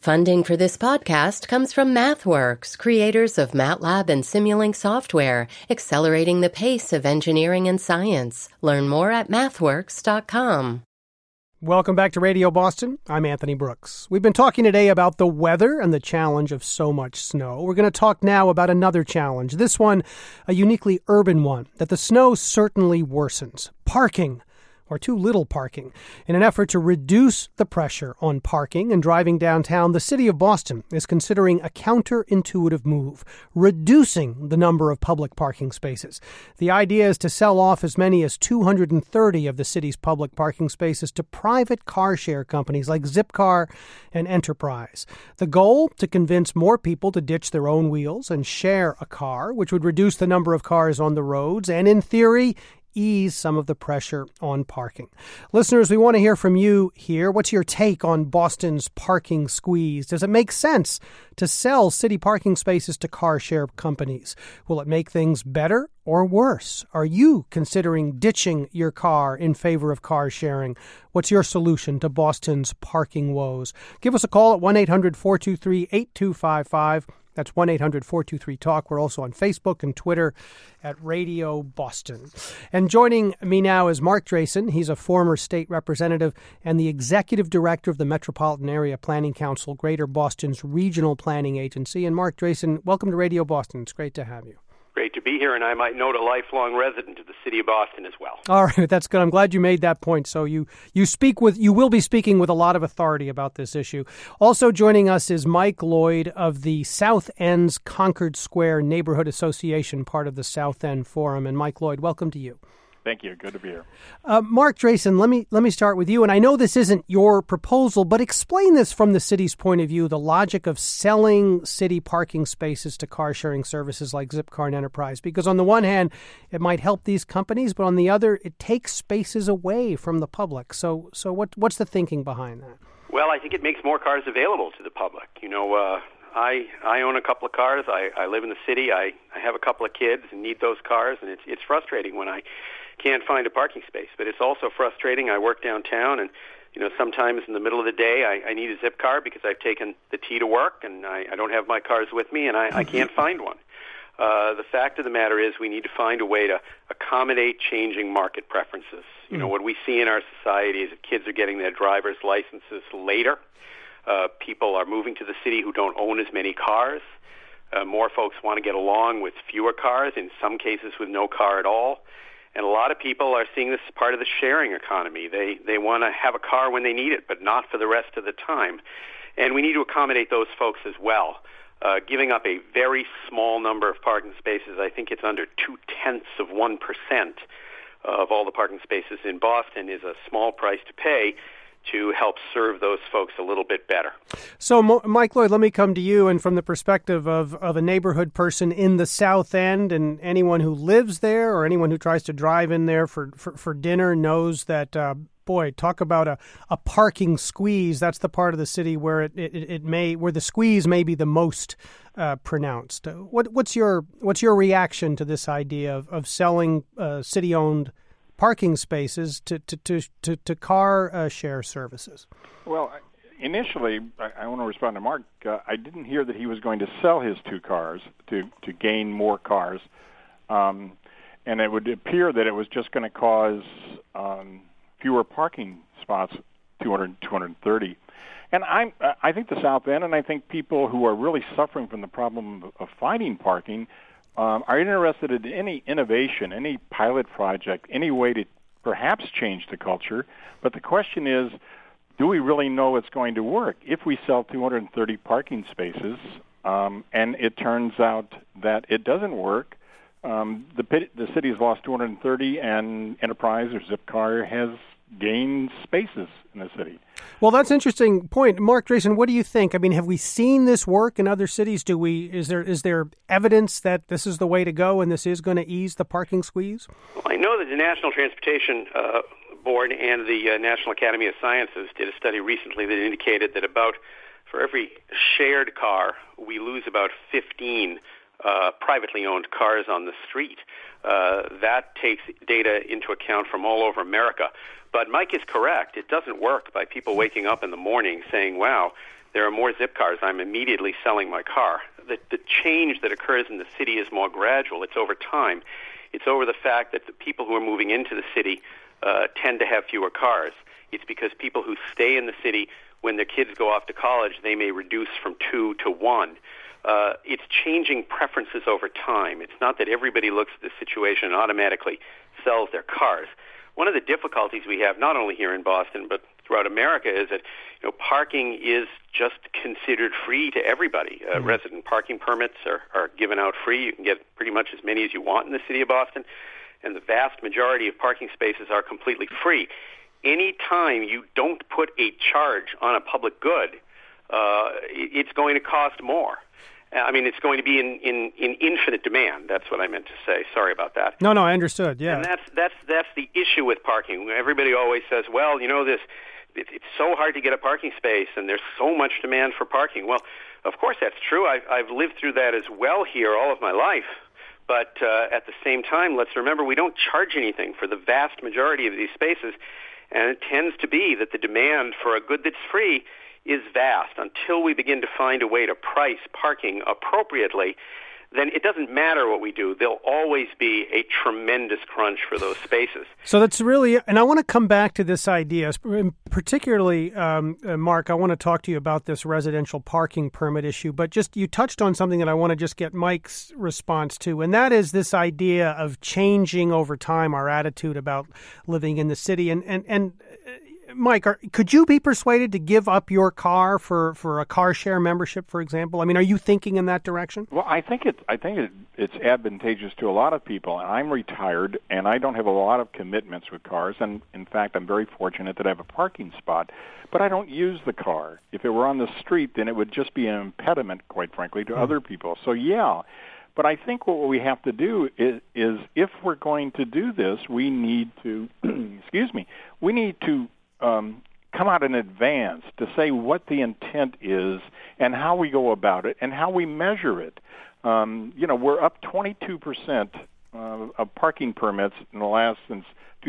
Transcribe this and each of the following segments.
Funding for this podcast comes from MathWorks, creators of MATLAB and Simulink software, accelerating the pace of engineering and science. Learn more at mathworks.com. Welcome back to Radio Boston. I'm Anthony Brooks. We've been talking today about the weather and the challenge of so much snow. We're going to talk now about another challenge, this one a uniquely urban one, that the snow certainly worsens. Parking. Or too little parking. In an effort to reduce the pressure on parking and driving downtown, the city of Boston is considering a counterintuitive move, reducing the number of public parking spaces. The idea is to sell off as many as 230 of the city's public parking spaces to private car share companies like Zipcar and Enterprise. The goal, to convince more people to ditch their own wheels and share a car, which would reduce the number of cars on the roads and, in theory, ease some of the pressure on parking. Listeners, we want to hear from you here. What's your take on Boston's parking squeeze? Does it make sense to sell city parking spaces to car share companies? Will it make things better or worse? Are you considering ditching your car in favor of car sharing? What's your solution to Boston's parking woes? Give us a call at 1-800-423-8255. That's 1-800-423-TALK. We're also on Facebook and Twitter at Radio Boston. And joining me now is Mark Drayson. He's a former state representative and the executive director of the Metropolitan Area Planning Council, Greater Boston's regional planning agency. And Mark Drayson, welcome to Radio Boston. It's great to have you. Great to be here, and I might note a lifelong resident of the city of Boston as well. All right, that's good. I'm glad you made that point. So you will be speaking with a lot of authority about this issue. Also joining us is Mike Lloyd of the South End's Concord Square Neighborhood Association, part of the South End Forum. And Mike Lloyd, welcome to you. Thank you. Good to be here. Mark Drayson, let me start with you. And I know this isn't your proposal, but explain this from the city's point of view, the logic of selling city parking spaces to car-sharing services like Zipcar and Enterprise. Because on the one hand, it might help these companies, but on the other, it takes spaces away from the public. So what's the thinking behind that? Well, I think it makes more cars available to the public. You know, I own a couple of cars. I live in the city. I have a couple of kids and need those cars, and it's frustrating when I can't find a parking space. But it's also frustrating. I work downtown, and sometimes in the middle of the day I need a Zipcar because I've taken the T to work, and I don't have my cars with me, and I can't find one. The fact of the matter is we need to find a way to accommodate changing market preferences. You know, what we see in our society is that kids are getting their driver's licenses later. People are moving to the city who don't own as many cars. More folks want to get along with fewer cars, in some cases with no car at all. And a lot of people are seeing this as part of the sharing economy. They want to have a car when they need it, but not for the rest of the time. And we need to accommodate those folks as well. Giving up a very small number of parking spaces, I think it's under 0.2% of all the parking spaces in Boston, is a small price to pay to help serve those folks a little bit better. So, Mike Lloyd, let me come to you, and from the perspective of a neighborhood person in the South End, and anyone who lives there or anyone who tries to drive in there for dinner knows that, talk about a parking squeeze. That's the part of the city where where the squeeze may be the most pronounced. What's your reaction to this idea of selling city-owned parking spaces to car share services? Well, initially, I want to respond to Mark. I didn't hear that he was going to sell his two cars to gain more cars, and it would appear that it was just going to cause fewer parking spots, 230. And I think the South End, and I think people who are really suffering from the problem of finding parking are interested in any innovation, any pilot project, any way to perhaps change the culture. But the question is, do we really know it's going to work? If we sell 230 parking spaces and it turns out that it doesn't work, the city has lost 230 and Enterprise or Zipcar has gained spaces in the city. Well, that's an interesting point. Mark Drayson, what do you think? I mean, have we seen this work in other cities? Is there evidence that this is the way to go and this is going to ease the parking squeeze? Well, I know that the National Transportation Board and the National Academy of Sciences did a study recently that indicated that for every shared car, we lose about 15 privately owned cars on the street. That takes data into account from all over America. But Mike is correct. It doesn't work by people waking up in the morning saying, wow, there are more Zipcars, I'm immediately selling my car. The change that occurs in the city is more gradual. It's over time. It's over the fact that the people who are moving into the city tend to have fewer cars. It's because people who stay in the city, when their kids go off to college, they may reduce from 2 to 1. It's changing preferences over time. It's not that everybody looks at the situation and automatically sells their cars. One of the difficulties we have, not only here in Boston, but throughout America, is that parking is just considered free to everybody. Resident parking permits are given out free. You can get pretty much as many as you want in the city of Boston, and the vast majority of parking spaces are completely free. Any time you don't put a charge on a public good, it's going to cost more. I mean, it's going to be in infinite demand. That's what I meant to say. Sorry about that. No, I understood. Yeah, and that's the issue with parking. Everybody always says, well, it's so hard to get a parking space, and there's so much demand for parking. Well, of course that's true. I've lived through that as well here all of my life. But at the same time, let's remember we don't charge anything for the vast majority of these spaces, and it tends to be that the demand for a good that's free is vast. Until we begin to find a way to price parking appropriately, then it doesn't matter what we do. There'll always be a tremendous crunch for those spaces. So that's really, and I want to come back to this idea, particularly, Mark, I want to talk to you about this residential parking permit issue, but just you touched on something that I want to just get Mike's response to, and that is this idea of changing over time our attitude about living in the city. And Mike, could you be persuaded to give up your car for a car share membership, for example? I mean, are you thinking in that direction? Well, I think it's advantageous to a lot of people. I'm retired, and I don't have a lot of commitments with cars. And in fact, I'm very fortunate that I have a parking spot. But I don't use the car. If it were on the street, then it would just be an impediment, quite frankly, to other people. So yeah. But I think what we have to do is if we're going to do this, we need to, we need to come out in advance to say what the intent is and how we go about it and how we measure it. We're up 22% of parking permits in the last since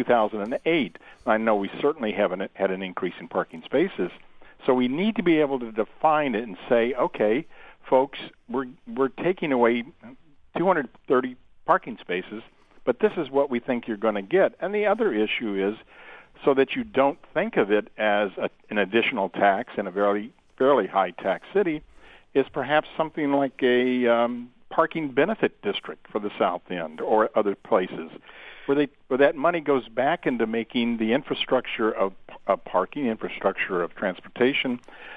2008. I know we certainly haven't had an increase in parking spaces. So we need to be able to define it and say, okay, folks, we're taking away 230 parking spaces, but this is what we think you're going to get. And the other issue is, so that you don't think of it as an additional tax in a fairly high-tax city, is perhaps something like a parking benefit district for the South End or other places, where that money goes back into making the infrastructure of parking, infrastructure of transportation,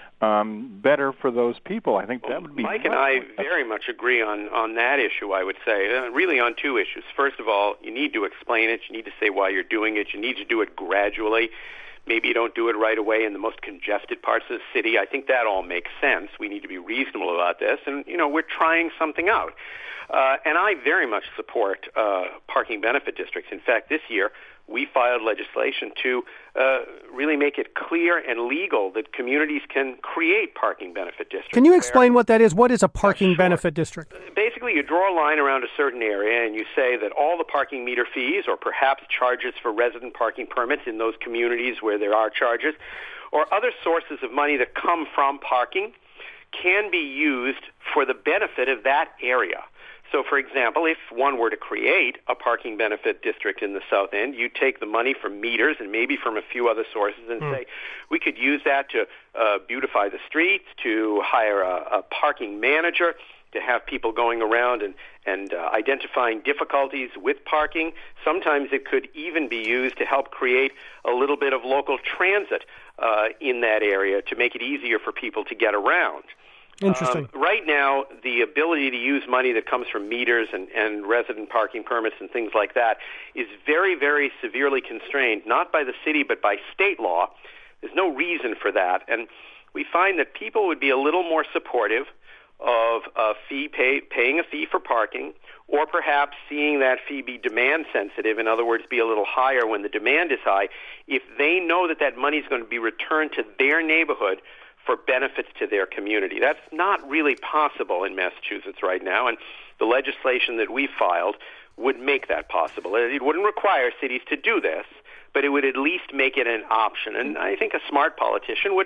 better for those people. I think that would be... Mike and I very much agree on that issue, I would say. Really on two issues. First of all, you need to explain it. You need to say why you're doing it. You need to do it gradually. Maybe you don't do it right away in the most congested parts of the city. I think that all makes sense. We need to be reasonable about this. And, we're trying something out. And I very much support parking benefit districts. In fact, this year, we filed legislation to really make it clear and legal that communities can create parking benefit districts. Can you explain what that is? What is a parking benefit district? Basically, you draw a line around a certain area and you say that all the parking meter fees or perhaps charges for resident parking permits in those communities where there are charges or other sources of money that come from parking can be used for the benefit of that area. So, for example, if one were to create a parking benefit district in the South End, you take the money from meters and maybe from a few other sources and say, we could use that to beautify the streets, to hire a parking manager, to have people going around and identifying difficulties with parking. Sometimes it could even be used to help create a little bit of local transit in that area to make it easier for people to get around. Interesting. Right now, the ability to use money that comes from meters and resident parking permits and things like that is very, very severely constrained, not by the city but by state law. There's no reason for that. And we find that people would be a little more supportive of paying a fee for parking, or perhaps seeing that fee be demand sensitive, in other words, be a little higher when the demand is high, if they know that that money is going to be returned to their neighborhood for benefits to their community. That's not really possible in Massachusetts right now, and the legislation that we filed would make that possible. It wouldn't require cities to do this, but it would at least make it an option. And I think a smart politician would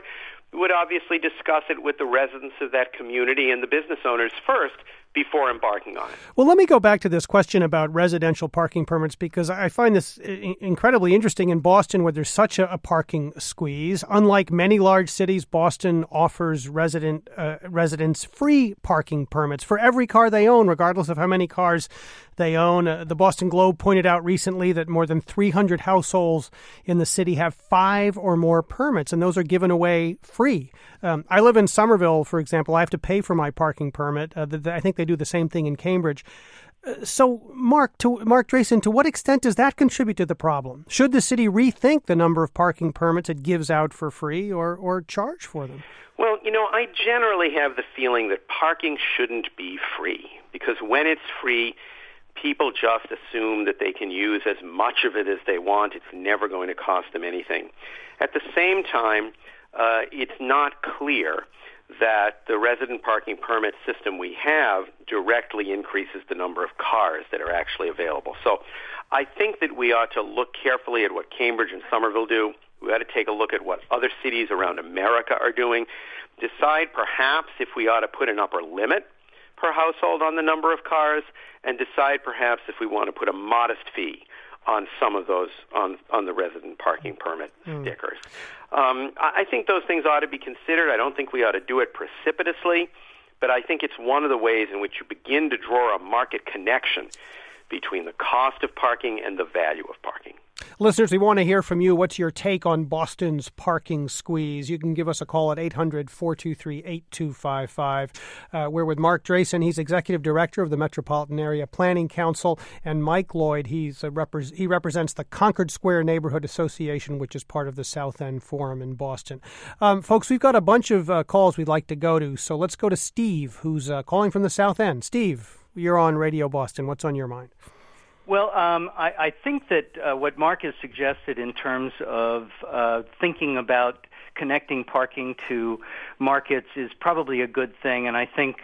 we would obviously discuss it with the residents of that community and the business owners first before embarking on it. Well, let me go back to this question about residential parking permits, because I find this incredibly interesting in Boston, where there's such a parking squeeze. Unlike many large cities, Boston offers residents free parking permits for every car they own, regardless of how many cars they own. The Boston Globe pointed out recently that more than 300 households in the city have 5 or more permits, and those are given away free. I live in Somerville, for example. I have to pay for my parking permit. I think they do the same thing in Cambridge. So, Mark Drayson, to what extent does that contribute to the problem? Should the city rethink the number of parking permits it gives out for free or charge for them? Well, I generally have the feeling that parking shouldn't be free, because when it's free, people just assume that they can use as much of it as they want. It's never going to cost them anything. At the same time, it's not clear that the resident parking permit system we have directly increases the number of cars that are actually available. So I think that we ought to look carefully at what Cambridge and Somerville do. We ought to take a look at what other cities around America are doing, decide perhaps if we ought to put an upper limit per household on the number of cars, and decide perhaps if we want to put a modest fee on some of those on the resident parking permit stickers. I think those things ought to be considered. I don't think we ought to do it precipitously, but I think it's one of the ways in which you begin to draw a market connection between the cost of parking and the value of parking. Listeners, we want to hear from you. What's your take on Boston's parking squeeze? You can give us a call at 800-423-8255. We're with Mark Drayson. He's Executive Director of the Metropolitan Area Planning Council, and Mike Lloyd. He represents the Concord Square Neighborhood Association, which is part of the South End Forum in Boston. Folks, we've got a bunch of calls we'd like to go to, so let's go to Steve, who's calling from the South End. Steve, you're on Radio Boston. What's on your mind? Well, I think that what Mark has suggested in terms of thinking about connecting parking to markets is probably a good thing, and I think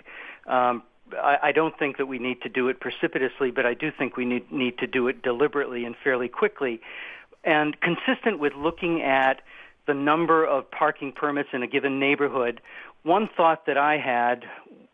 I don't think that we need to do it precipitously, but I do think we need to do it deliberately and fairly quickly, and consistent with looking at the number of parking permits in a given neighborhood. One thought that I had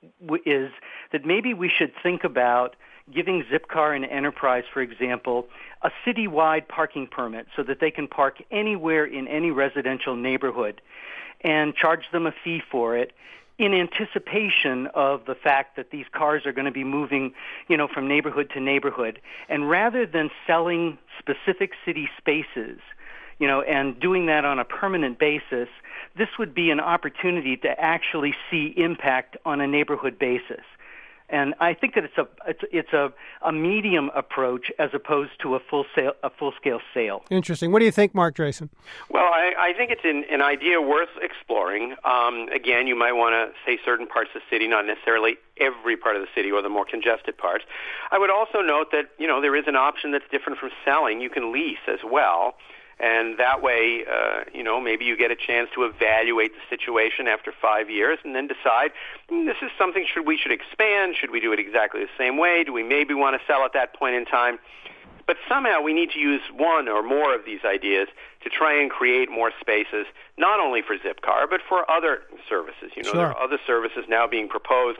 is that maybe we should think about giving Zipcar and Enterprise, for example, a citywide parking permit so that they can park anywhere in any residential neighborhood and charge them a fee for it in anticipation of the fact that these cars are going to be moving, from neighborhood to neighborhood. And rather than selling specific city spaces, and doing that on a permanent basis, this would be an opportunity to actually see impact on a neighborhood basis. And I think that it's a medium approach as opposed to a full-scale sale. Interesting. What do you think, Mark Drayson? Well, I think it's an idea worth exploring. Again, you might want to say certain parts of the city, not necessarily every part of the city or the more congested parts. I would also note that, there is an option that's different from selling. You can lease as well. And that way, maybe you get a chance to evaluate the situation after 5 years and then decide, this is something we should expand. Should we do it exactly the same way? Do we maybe want to sell at that point in time? But somehow we need to use one or more of these ideas to try and create more spaces, not only for Zipcar, but for other services. Sure. There are other services now being proposed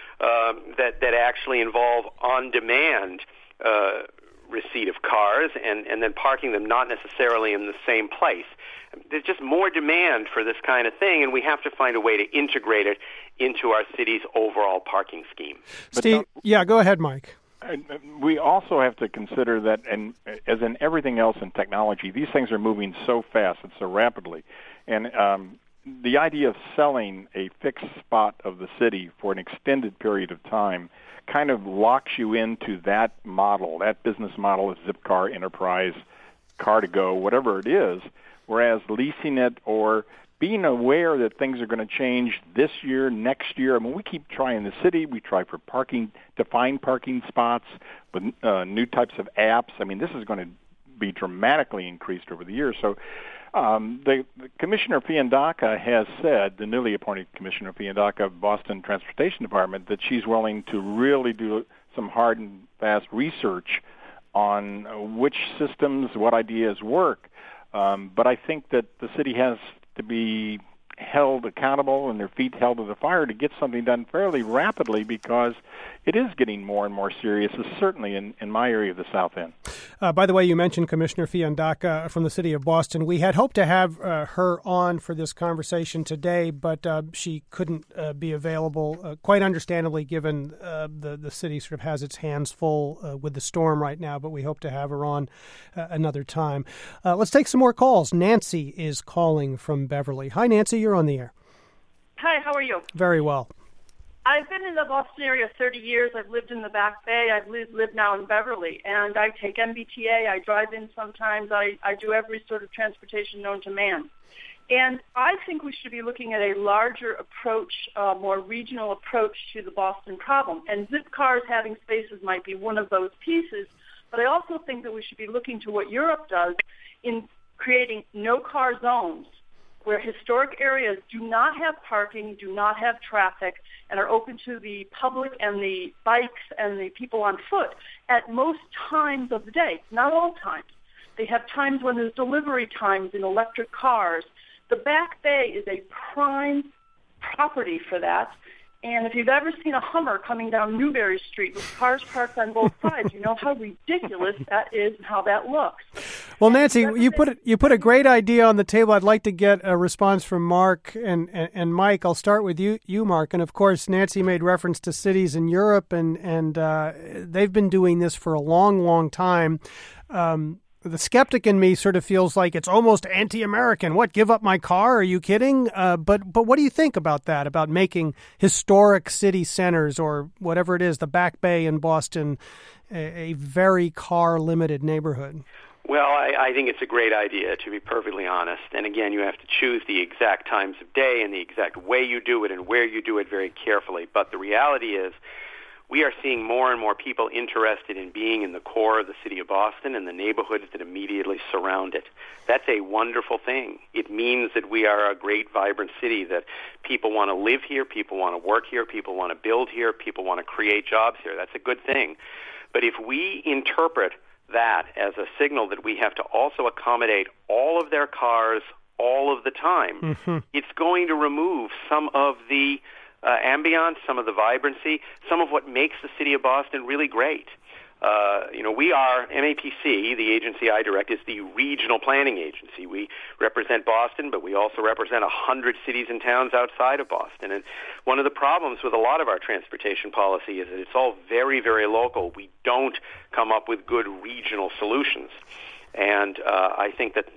that actually involve on-demand receipt of cars and then parking them not necessarily in the same place. There's just more demand for this kind of thing, and we have to find a way to integrate it into our city's overall parking scheme. Steve, go ahead, Mike. We also have to consider that, and as in everything else in technology, these things are moving so fast and so rapidly. And the idea of selling a fixed spot of the city for an extended period of time kind of locks you into that model, that business model of Zipcar, Enterprise, Car2Go, whatever it is, whereas leasing it or being aware that things are going to change this year, next year. I mean, we keep trying the city. We try for parking, to find parking spots with new types of apps. I mean, this is going to be dramatically increased over the years. So the Commissioner Fiandaca has said, the newly appointed Commissioner Fiandaca of Boston Transportation Department, that she's willing to really do some hard and fast research on which systems, what ideas work. But I think that the city has held accountable and their feet held to the fire to get something done fairly rapidly, because it is getting more and more serious, certainly in my area of the South End. By the way, you mentioned Commissioner Fiandaca from the city of Boston. We had hoped to have her on for this conversation today, but she couldn't be available, quite understandably, given the city sort of has its hands full with the storm right now, but we hope to have her on another time. Let's take some more calls. Nancy is calling from Beverly. Hi, Nancy. You're on the air. Hi, how are you? Very well. I've been in the Boston area 30 years. I've lived in the Back Bay. I've lived now in Beverly. And I take MBTA. I drive in sometimes. I do every sort of transportation known to man. And I think we should be looking at a larger approach, more regional approach to the Boston problem. And zip cars having spaces might be one of those pieces. But I also think that we should be looking to what Europe does in creating no-car zones, where historic areas do not have parking, do not have traffic, and are open to the public and the bikes and the people on foot at most times of the day, not all times. They have times when there's delivery times in electric cars. The Back Bay is a prime property for that. And if you've ever seen a Hummer coming down Newberry Street with cars parked on both sides, you know how ridiculous that is and how that looks. Well, Nancy, you put a great idea on the table. I'd like to get a response from Mark and Mike. I'll start with you, Mark. And of course, Nancy made reference to cities in Europe, and they've been doing this for a long, long time. The skeptic in me sort of feels like it's almost anti-American. What, give up my car? Are you kidding? But what do you think about that, about making historic city centers or whatever it is, the Back Bay in Boston, a very car-limited neighborhood? Well, I think it's a great idea, to be perfectly honest. And again, you have to choose the exact times of day and the exact way you do it and where you do it very carefully. But the reality is, we are seeing more and more people interested in being in the core of the city of Boston and the neighborhoods that immediately surround it. That's a wonderful thing. It means that we are a great, vibrant city, that people want to live here, people want to work here, people want to build here, people want to create jobs here. That's a good thing. But if we interpret that as a signal that we have to also accommodate all of their cars all of the time, it's going to remove some of the ambiance, some of the vibrancy, some of what makes the city of Boston really great. We are, MAPC, the agency I direct, is the regional planning agency. We represent Boston, but we also represent 100 cities and towns outside of Boston. And one of the problems with a lot of our transportation policy is that it's all very, very local. We don't come up with good regional solutions. And I think that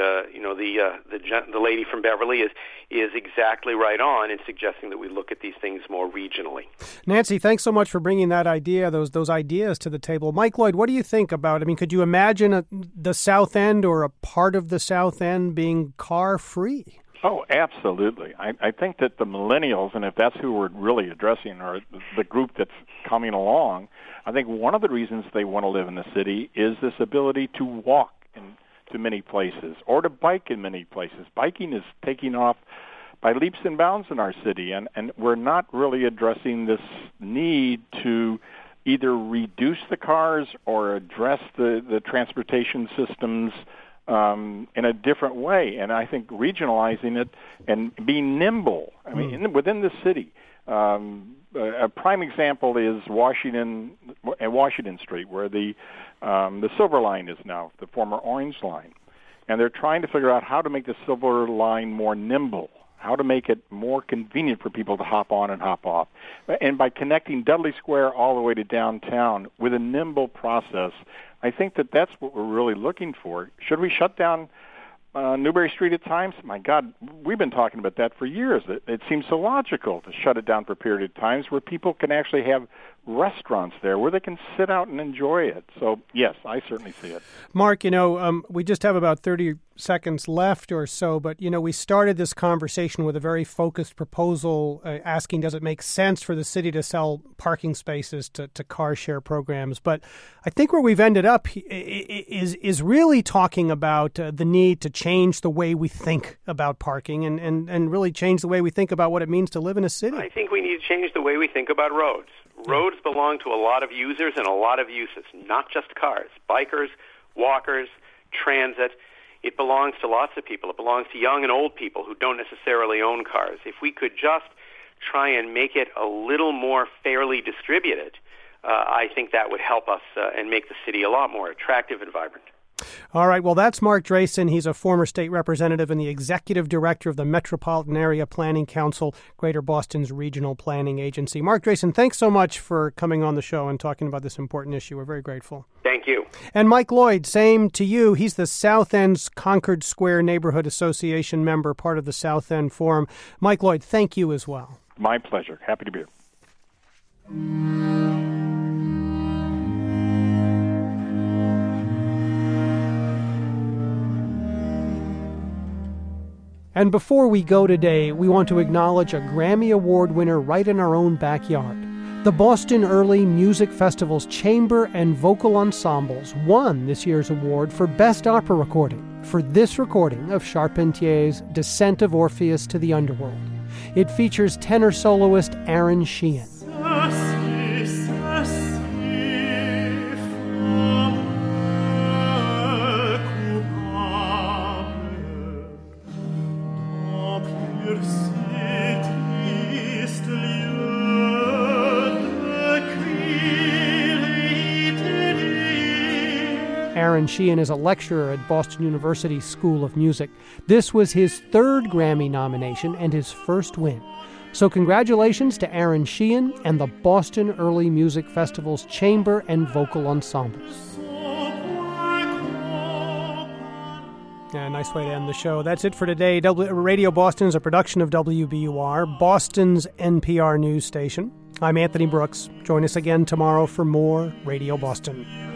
the lady from Beverly is exactly right on in suggesting that we look at these things more regionally. Nancy, thanks so much for bringing that idea, those ideas to the table. Mike Lloyd, what do you think about it? I mean, could you imagine the South End or a part of the South End being car-free? Oh, absolutely. I think that the millennials, and if that's who we're really addressing, or the group that's coming along, I think one of the reasons they want to live in the city is this ability to walk to many places or to bike in many places. Biking is taking off by leaps and bounds in our city, and we're not really addressing this need to either reduce the cars or address the transportation systems in a different way. And I think regionalizing it and being nimble, I mean, within the city. A prime example is Washington Street, where the Silver Line is now, the former Orange Line. And they're trying to figure out how to make the Silver Line more nimble, how to make it more convenient for people to hop on and hop off. And by connecting Dudley Square all the way to downtown with a nimble process, I think that that's what we're really looking for. Should we shut down Newberry Street at times? My God, we've been talking about that for years. It seems so logical to shut it down for a period of times where people can actually have restaurants there where they can sit out and enjoy it. So, yes, I certainly see it. Mark, we just have about 30 seconds left or so, but, we started this conversation with a very focused proposal asking, does it make sense for the city to sell parking spaces to car share programs? But I think where we've ended up is really talking about the need to change the way we think about parking and really change the way we think about what it means to live in a city. I think we need to change the way we think about roads. Roads belong to a lot of users and a lot of uses, not just cars, bikers, walkers, transit. it belongs to lots of people. It belongs to young and old people who don't necessarily own cars. If we could just try and make it a little more fairly distributed, I think that would help us and make the city a lot more attractive and vibrant. All right. Well, that's Mark Drayson. He's a former state representative and the executive director of the Metropolitan Area Planning Council, Greater Boston's regional planning agency. Mark Drayson, thanks so much for coming on the show and talking about this important issue. We're very grateful. Thank you. And Mike Lloyd, same to you. He's the South End's Concord Square Neighborhood Association member, part of the South End Forum. Mike Lloyd, thank you as well. My pleasure. Happy to be here. And before we go today, we want to acknowledge a Grammy Award winner right in our own backyard. The Boston Early Music Festival's chamber and vocal ensembles won this year's award for Best Opera Recording for this recording of Charpentier's Descent of Orpheus to the Underworld. It features tenor soloist Aaron Sheehan. Aaron Sheehan is a lecturer at Boston University School of Music. This was his third Grammy nomination and his first win. So congratulations to Aaron Sheehan and the Boston Early Music Festival's chamber and vocal ensembles. Yeah, nice way to end the show. That's it for today. Radio Boston is a production of WBUR, Boston's NPR news station. I'm Anthony Brooks. Join us again tomorrow for more Radio Boston.